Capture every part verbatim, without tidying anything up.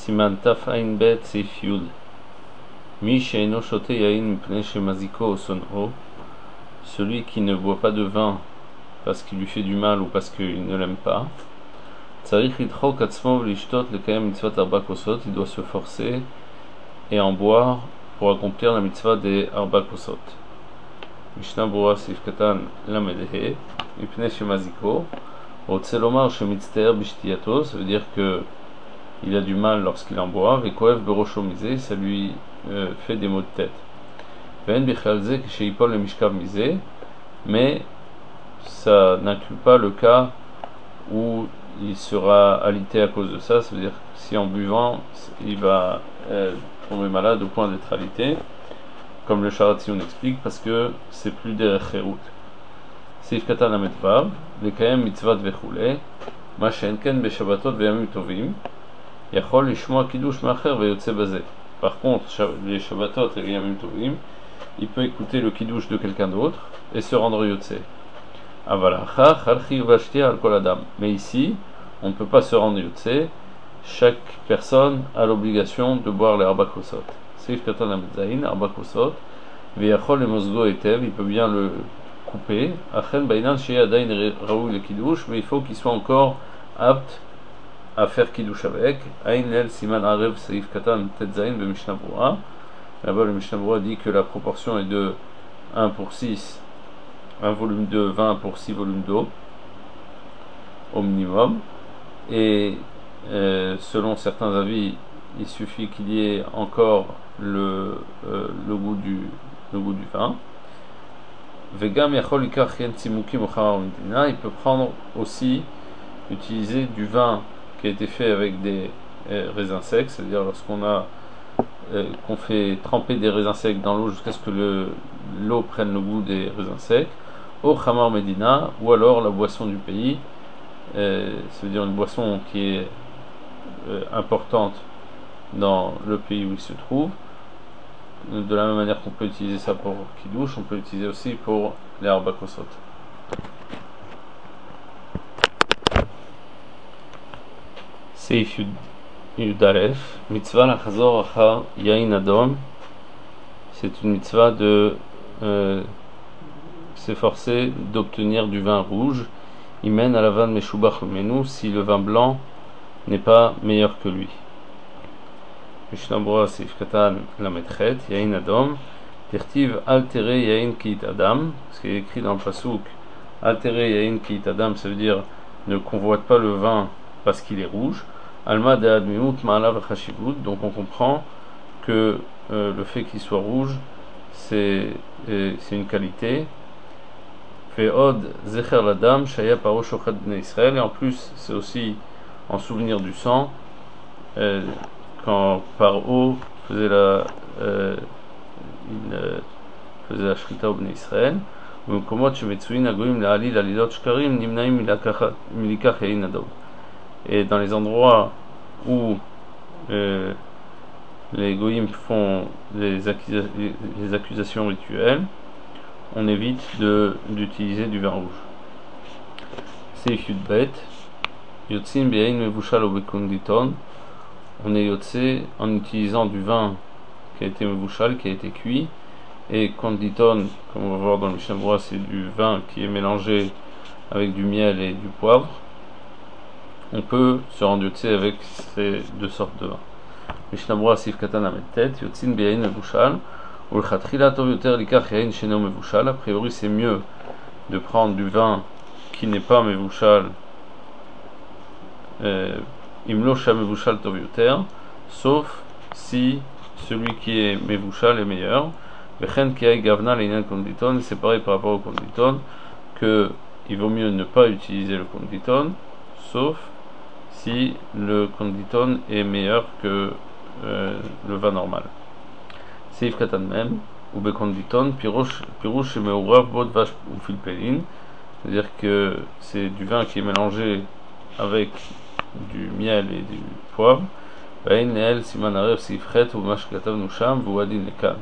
Siman Taf Ain Bet Seif Yud. Mi she'eno shote yain mipnei shemaziko son'o. Celui qui ne boit pas de vin parce qu'il lui fait du mal ou parce qu'il ne l'aime pas. Tzarich lidchok atzmo v'lishtot lekayem mitzvot arba kosot. Il doit se forcer et en boire pour accomplir la mitzvah des arba kosot. Mishnah Berurah Seif Katan Lamed He mipnei shemaziko. Rotze lomar shemitztaer b'shtiyato. Ça veut dire que il a du mal lorsqu'il en boit, et koev berosho misé, ça lui euh, fait des maux de tête. Ven bichalze sheipol le mishkav misé, mais ça n'inclut pas le cas où il sera alité à cause de ça. Ça veut dire que si en buvant il va euh, tomber malade au point d'être alité, comme le Sharatzion explique, parce que c'est plus derech cherut. Seif katan amet vav, lekayem mitzvat vechule, ma she'enken beshabbatot veyamim tovim. Yachol lishmoa kiddush macher veyotze bazeh. Par contre, les Shabbatot et les Yamim Tovim, il peut écouter le kiddush de quelqu'un d'autre et se rendre yotze. Avalacha chalchi vashtia al kol adam. Mais ici, on ne peut pas se rendre yotze. Chaque personne a l'obligation de boire les arba kosot. Seif katan ametzain arba kosot. Veyachol le mosgo etev. Il peut bien le couper. Achen bainan shei adain raoui le kiddush, mais il faut qu'il soit encore apte à faire kiddush avec. Ain lel siman arev seif katan tetzain be Mishnah Berurah. Là-bas le Mishnah Berurah dit que la proportion est de un pour six, un volume de vingt pour six volumes d'eau au minimum, et euh, selon certains avis il suffit qu'il y ait encore le, euh, le goût du le goût du vin. Vegam yachol ikach yen tzimukim ochamar medina. Il peut prendre aussi, utiliser du vin qui a été fait avec des euh, raisins secs, c'est-à-dire lorsqu'on a euh, qu'on fait tremper des raisins secs dans l'eau jusqu'à ce que le, l'eau prenne le goût des raisins secs, au Khamar Medina, ou alors la boisson du pays, euh, c'est-à-dire une boisson qui est euh, importante dans le pays où il se trouve. De la même manière qu'on peut utiliser ça pour Kiddush, on peut l'utiliser aussi pour les arba kosot. Seif Yudalef, mitzvah la chazor achar yain adom. C'est une mitzvah de euh, s'efforcer d'obtenir du vin rouge. Il mène à la vanne meshubach menu si le vin blanc n'est pas meilleur que lui. Mishnah Berurah Seif Katan Lamed Chet yain adom. Tirtiv altere yain kiit adam. Ce qui est écrit dans le pasuk altere yain kiit adam, ça veut dire ne convoite pas le vin parce qu'il est rouge. Alma de admimut ma'alav chashivut. Donc on comprend que euh, le fait qu'il soit rouge c'est euh, c'est une qualité. Ve'od zecher ladam shaya paro shochet bnei Israël. Et en plus c'est aussi en souvenir du sang euh, quand Paro faisait la euh, il euh, faisait la shrita au bnei Israël. U'mekomot shemetzuin hagoyim la'alil alilot shkarim nimnaim milikach yain adom. Et dans les endroits où euh, les goyim font les, accusa les accusations rituelles, on évite de d'utiliser du vin rouge. Seif Yudbet yotzin be'ain mevushal ou bekonditon. On est yotze en utilisant du vin qui a été mevushal, qui a été cuit, et konditon, comme on va voir dans le Mishnah Berurah, c'est du vin qui est mélangé avec du miel et du poivre. On peut se rendre yotze avec ces deux sortes de vin. Mishnah Berurah Seif Katan Lamed Tet yotzin be'ain mevushal ulchatchila tov yoter likach yain sheno mevushal. A priori c'est mieux de prendre du vin qui n'est pas mevushal, imlo sha mevushal tov yoter, sauf si celui qui est mevushal est meilleur. Vechen ki hay gavna l'einan konditon. C'est pareil par rapport au konditon, que il vaut mieux ne pas utiliser le konditon, sauf si le konditon est meilleur que euh, le vin normal. Seif katan même ou be konditon pirouche pirouche meurav bod vache ou filpelin. C'est-à-dire que c'est du vin qui est mélangé avec du miel et du poivre. Vein neel siman arev seifchet ou mashkatav nusham vouadin lekan.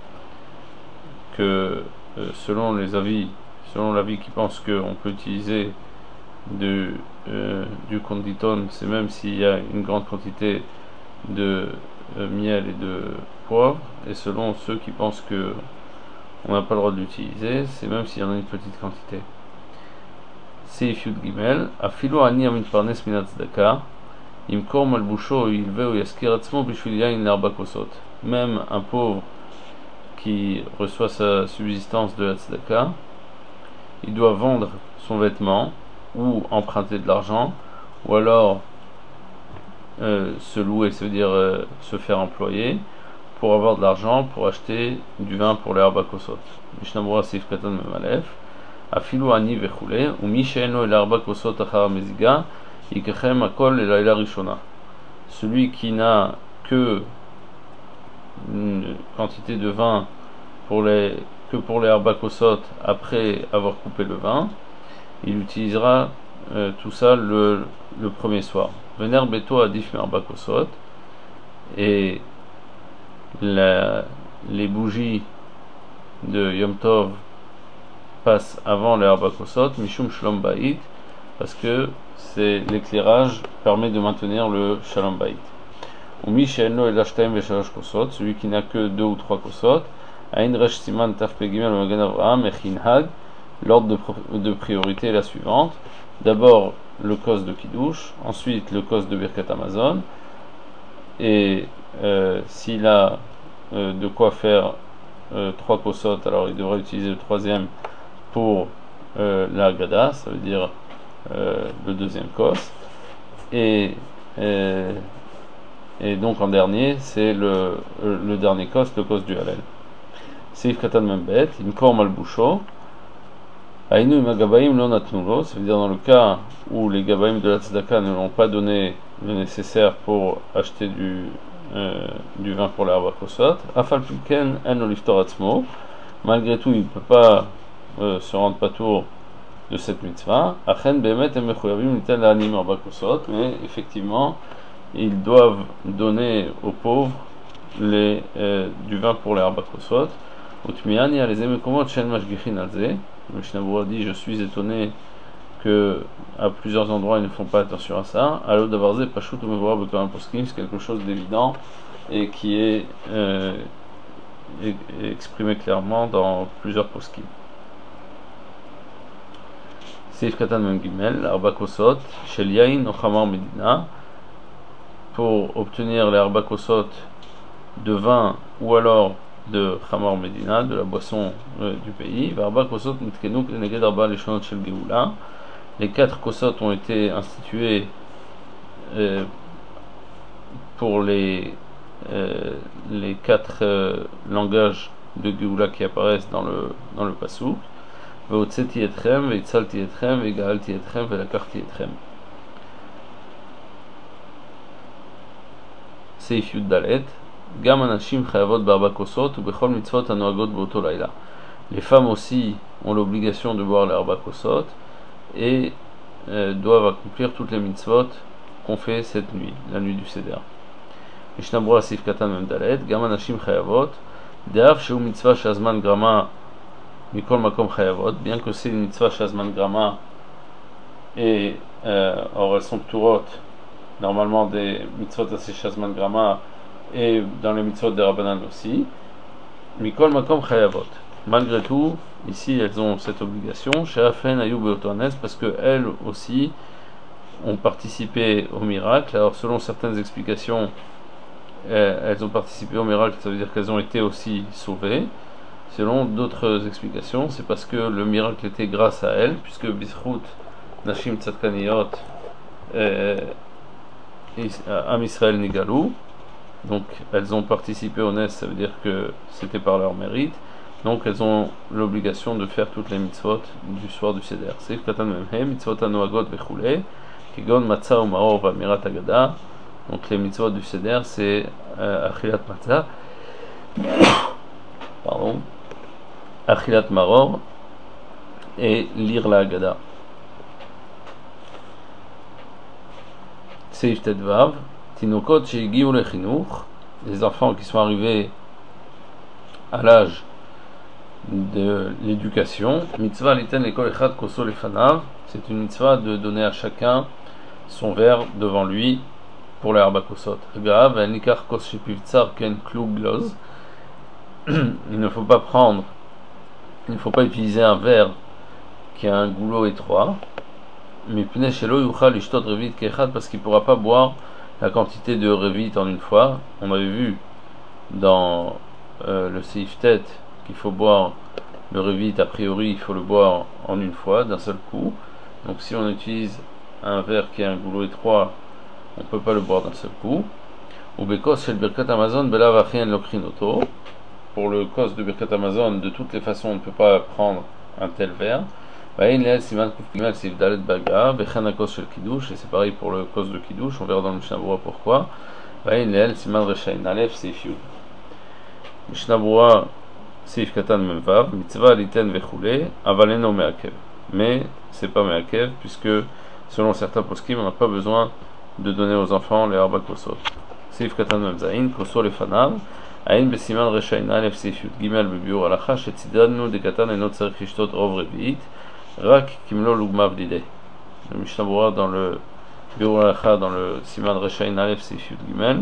Que euh, selon les avis, selon l'avis qui pense qu'on peut utiliser de, euh, du konditon, c'est même s'il y a une grande quantité de euh, miel et de poivre, et selon ceux qui pensent que on n'a pas le droit de l'utiliser, c'est même s'il y en a une petite quantité. Seif Yud Gimel, Afilo ani amin parnes minat tzedaka, imkor malbusho yilveu yaskir atzmo bishvil yain l'arba kosot. Même un pauvre qui reçoit sa subsistance de la tzedaka, il doit vendre son vêtement ou emprunter de l'argent, ou alors euh, se louer, ça veut dire euh, se faire employer, pour avoir de l'argent pour acheter du vin pour les arba kosot. Mishnah Sif Katan Memalef, Afilu ani vechule, ou mi she'eno el arba kosot achar meziga, yikechem akol el laila rishona. Celui qui n'a que une quantité de vin pour les, que pour les arba kosot après avoir coupé le vin, il utilisera euh, tout ça le, le premier soir. Vener beto adif me arba kosot, et la, les bougies de Yom Tov passent avant les arba kosot, mishum shalom bait, parce que c'est l'éclairage permet de maintenir le shalom bait. Ou mi she'eno el ashtaim veshalosh kosot, celui qui n'a que deux ou trois kosot, ain resh siman taf pegimel magen Avraham echinhag. L'ordre de, de priorité est la suivante: d'abord le kos de Kiddush, ensuite le kos de Birkat Hamazon, et euh, s'il a euh, de quoi faire euh, trois kosot, alors il devrait utiliser le troisième pour euh, la Haggadah, ça veut dire euh, le deuxième kos, et, et, et donc en dernier c'est le, le dernier kos, le kos du Hallel. Seif Katan Membet, Imkor Malbusho, Aïnou Magabaim lo natnulo, ça veut dire dans le cas où les Gabaim de la Tzedaka ne l'ont pas donné le nécessaire pour acheter du, euh, du vin pour les arba kosot, Afal Pilken en oliftor atzmo, malgré tout il ne peut pas euh, se rendre patour de cette mitzvah, Achen bemet em mechuyavim nitel la'anim arba kosot, mais effectivement ils doivent donner aux pauvres les, euh, du vin pour les arba kosot. Utmiani a les emekomot shen mashgichin alze. Le Mishnah dit: je suis étonné que à plusieurs endroits ils ne font pas attention à ça. Alors d'avarze pashut ou mevorah b'karam poskim, c'est quelque chose d'évident et qui est euh, exprimé clairement dans plusieurs poskim. Seif Katan Mem Gimel, arba kosot shel yain o chamar medina, pour obtenir les arba kosot de vin ou alors de Chamar Medina, de la boisson euh, du pays. Les quatre kosot ont été institués euh, pour les, euh, les quatre euh, langages de Geoula qui apparaissent dans le, dans le Passouk. Ve'otzeti etrem, ve'itzalti etrem, ve'ga'alti etrem, ve'lakarti etrem. Seif Yud Dalet. Les femmes aussi ont l'obligation de boire les arba kosot et euh, doivent accomplir toutes les mitzvot qu'on fait cette nuit, la nuit du Seder. Mishnah Berurah Sif Katan Mem Dalet, Gam Anashim Chayavot, De'av Sheu mitzvah shazman grama mikol makom chayavot, bien que c'est une mitzvah shazman grama et euh, or elles sont pturot normalement des mitzvot assez shazman grama et dans les mitzvot de Rabbanan aussi, Mikol Makom Chayavot. Malgré tout, ici elles ont cette obligation, Sheafen Ayub Beotoanes, parce qu'elles aussi ont participé au miracle. Alors selon certaines explications, elles ont participé au miracle, ça veut dire qu'elles ont été aussi sauvées. Selon d'autres explications, c'est parce que le miracle était grâce à elles, puisque Bizchut Nashim Tzadkaniyot Am Israël Nigalou. Donc elles ont participé au N E S, ça veut dire que c'était par leur mérite. Donc elles ont l'obligation de faire toutes les mitzvot du soir du Seder. Seif Katan Memhe, mitzvot anoagot vechule, kigon matzah ou maor v'amirat agada. Donc les mitzvot du Seder, c'est euh, achilat matzah, pardon, achilat maror et lire la agada. Seif Tedvav. Tinokot shehigiu lechinuch, les enfants qui sont arrivés à l'âge de l'éducation. Mitzvah liten lekol echad koso lefanav, c'est une mitzvah de donner à chacun son verre devant lui pour les arbakosot. Grave, el nikar kos shepivtsar ken klug gloz. Il ne faut pas prendre, il ne faut pas utiliser un verre qui a un goulot étroit. Mais pnei shelo yuchal lishtot revit kechad, parce qu'il ne pourra pas boire la quantité de revit en une fois. On avait vu dans euh, le seif tête qu'il faut boire le revit, a priori il faut le boire en une fois, d'un seul coup. Donc si on utilise un verre qui a un goulot étroit, on ne peut pas le boire d'un seul coup. Ou bekos shel birkat Amazon belav achien lokrinoto. Pour le kos de birkat Amazon, de toutes les façons, on ne peut pas prendre un tel verre. Et c'est pareil pour le kos de kiddush, on verra dans le Mishnah Berurah pourquoi. Mishnah Berurah Seif Katan Memvav, Mitzvah Liten Vechule, Avaleno Meakev. Mais c'est pas Meakev, puisque selon certains poskim, on n'a pas besoin de donner aux enfants les arba kosot. Seif Katan Memzain, Koso Lefanav, Ain Besiman Reshain Alef Seif Yud Gimel Bebiur Alacha, Shetzidadnu de Katan et Notzer Krishtot Rov Reviit, Rak Kimlo Lugmav Dide. Le Mishnah Berurah dans le Biur Alacha, dans le Siman Reshain Alef Seif Yud Gimel,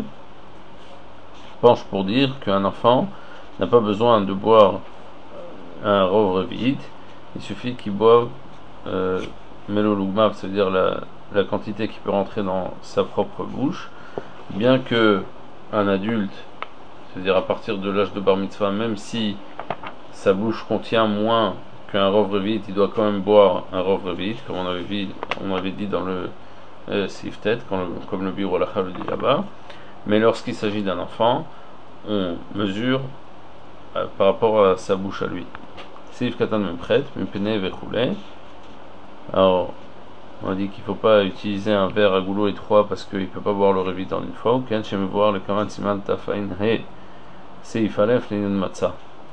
penche pour dire qu'un enfant n'a pas besoin de boire un rov revi'it, il suffit qu'il boive euh, melolugmav, c'est-à-dire la, la quantité qui peut rentrer dans sa propre bouche, bien que un adulte, c'est-à-dire à partir de l'âge de bar mitzvah, même si sa bouche contient moins qu'un rov revi'it, il doit quand même boire un rov revi'it, comme on avait, vu, on avait dit dans le euh, sif tête, comme le Biur Alacha le dit là-bas. Mais lorsqu'il s'agit d'un enfant, on mesure euh, par rapport à sa bouche à lui. Seif Katan me prête, me pene vechoulé. Alors, on a dit qu'il ne faut pas utiliser un verre à goulot étroit parce qu'il ne peut pas boire le revit en une fois. Ou ken chez me boire le kaman siman tafain he seif alef l'inyan matzah.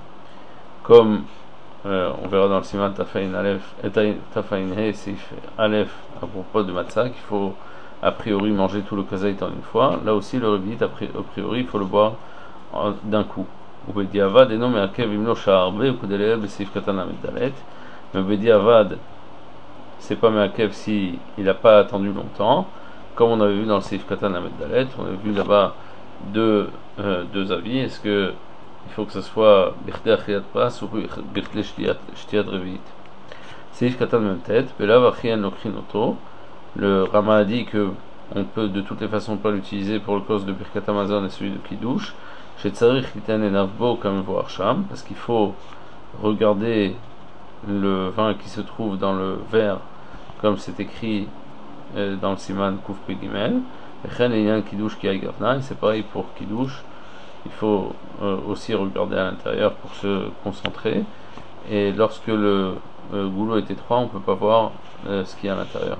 Comme euh, on verra dans le siman tafain alef, tafain he seif alef à propos de matzah, qu'il faut a priori manger tout le kazait en une fois. Là aussi, le revit, a priori, il faut le boire d'un coup. Ou bediavad, et non, mais akev imlo sha'arbe, ou kudeleel besif katan amedalet. Mais bediavad, c'est pas meakev si il n'a pas attendu longtemps. Comme on avait vu dans le seif katan amedalet, on avait vu là-bas deux, euh, deux avis. Est-ce que il faut que ce soit birte achiyat pas ou birte shtiyat revit? Seif katan memtet, belav achiyan lokrinoto. Le Rama a dit que on peut de toutes les façons pas l'utiliser pour le cause de Birkat Amazon et celui de Kiddush. Chez Tzarich Liten et Navbo comme voir Sham, parce qu'il faut regarder le vin qui se trouve dans le verre, comme c'est écrit euh, dans le Siman Kouf Pegimel. Et Chen et Yan Kiddush qui a Gavna, et c'est pareil pour Kiddush. Il faut euh, aussi regarder à l'intérieur pour se concentrer. Et lorsque le euh, goulot est étroit, on ne peut pas voir euh, ce qu'il y a à l'intérieur.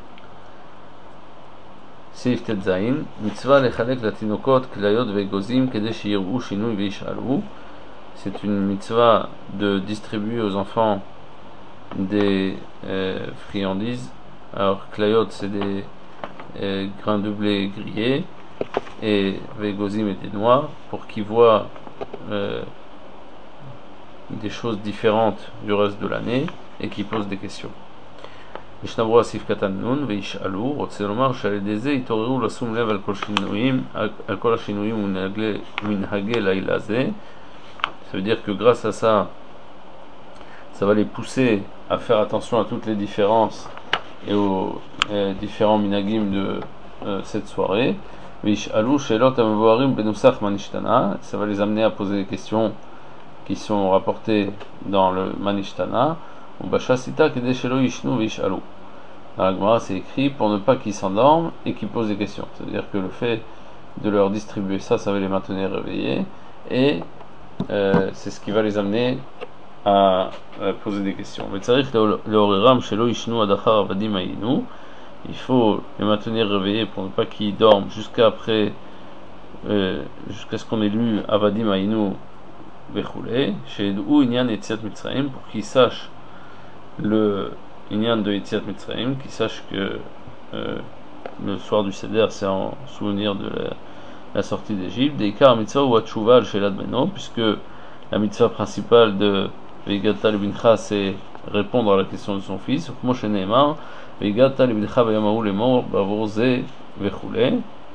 Seif Tetzain, mitzvah lechalek latinokot klayot vegozim kede sheyirou shinui veishalu. C'est une mitzvah de distribuer aux enfants des euh, friandises. Alors klayot c'est des euh, grains de blé grillés et vegozim et des noix pour qu'ils voient euh, des choses différentes du reste de l'année et qu'ils posent des questions. Mishnah Berurah Seif Katan Nun veishalu, רוצה לומר שעל ידי זה יתעוררו לשום לב על כל שינויים, על כל השינויים ומנהגי לילה זה. Ça veut dire que grâce à ça, ça va les pousser à faire attention à toutes les différences et aux euh, différents minagim de euh, cette soirée. Veishalu she'elot ha'mevoharim benusach manishtana, ça va les amener à poser des questions qui sont rapportées dans le manishtana. Ou bashasita kede shelo yishnu veishalu. Dans la Gemara, c'est écrit pour ne pas qu'ils s'endorment et qu'ils posent des questions. C'est-à-dire que le fait de leur distribuer ça, ça va les maintenir réveillés et euh, c'est ce qui va les amener à euh, poser des questions. Mais tzarich leoriram shelo yishnu adachar avadim hayinu. Il faut les maintenir réveillés pour ne pas qu'ils dorment jusqu'à après, euh, jusqu'à ce qu'on ait lu avadim hayinu vechule. Chez ou inyan etziat mitzrayim, pour qu'ils sachent le Inyan de Yetziat Mitzrayim, qui sache que euh, le soir du Seder c'est en souvenir de la, la sortie d'Égypte. Deikar mitzvah ou atshuva al-shelad beno, puisque la mitzvah principale de Veigata lebincha c'est répondre à la question de son fils. Moshe Neemar Veigata lebincha vayamahu lemor bavor ze vechule.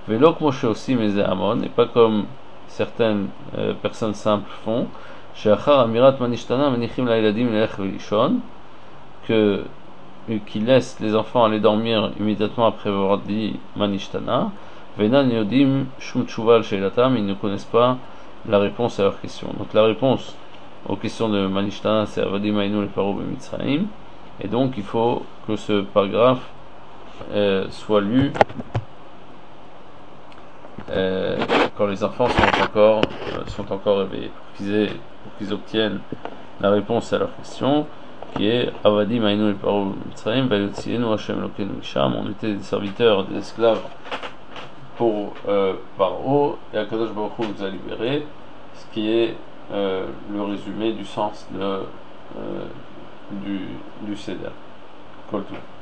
Velok Moshe aussi mais Amon, et pas comme certaines euh, personnes simples font, Sheachar Amirat Manishtana Manichim Lailadim Lelech Velishon, que qui laissent les enfants aller dormir immédiatement après avoir dit Manishtana, Venan Yodim Shum Tshuva Sheilatam, ils ne connaissent pas la réponse à leurs questions. Donc la réponse aux questions de Manishtana, c'est Avadim Ainu le Paro Bemitzraim, et donc il faut que ce paragraphe euh, soit lu euh, quand les enfants sont encore, euh, sont encore réveillés, pour qu'ils aient, pour qu'ils obtiennent la réponse à leur question, qui est Avadim Ainu el Paro Mitzrayim Vayotzienu Hashem Elokeinu Misham. On était des serviteurs, des esclaves pour euh, Paro, et Akadosh Baruch Hu nous a libérés, ce qui est euh, le résumé du sens de, euh, du, du Seder. Kol Tov.